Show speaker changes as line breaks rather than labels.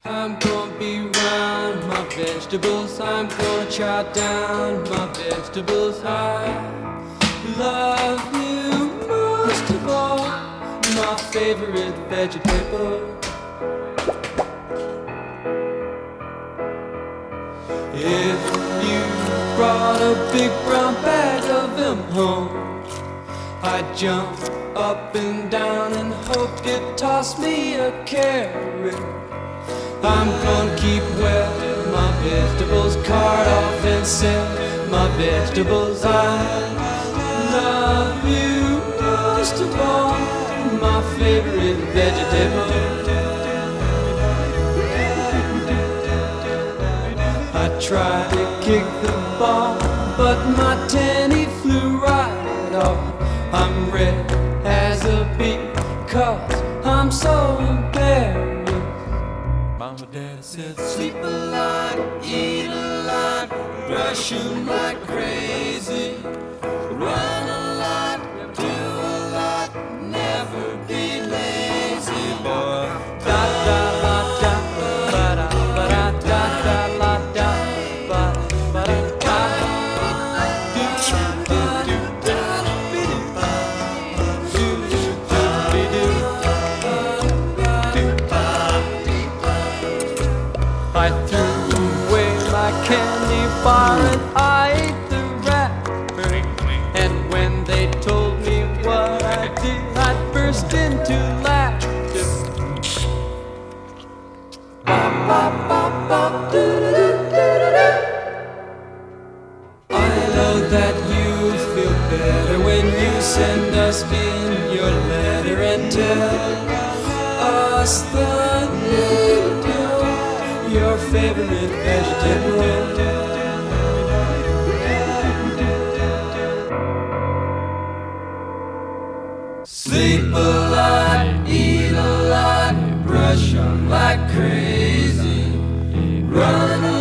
I'm gonna be round my vegetables. I'm gonna chop down my vegetables. I love you most of all, my favorite vegetable. If you brought a big brown bag of them home, I'd jump up and down and hope you'd toss me a carrot. I'm gonna keep well my vegetables, cart off and sell my vegetables. I love you most of all, my favorite vegetable. I tried to kick the ball, but my tenny flew right off. I'm red as a bee, 'cause I'm so embarrassed. Mama and Daddy said, sleep a lot, eat a lot, brush 'em like crazy, run a lot, do a lot, never be lazy, boy. Da da la da, ba da ba da da da la da, ba ba da da, do do do do be do, do do be do, do ba. I threw away my candy bar and I ate the wrapper. And when they told me what I did, I burst into laughter. Bop, bop, bop, bop, doo-doo-doo-doo-doo. I know that you feel better when you send us in your letter and tell us the name of your favorite vegetable. Sleep a lot, eat a lot, brush 'em like crazy, run a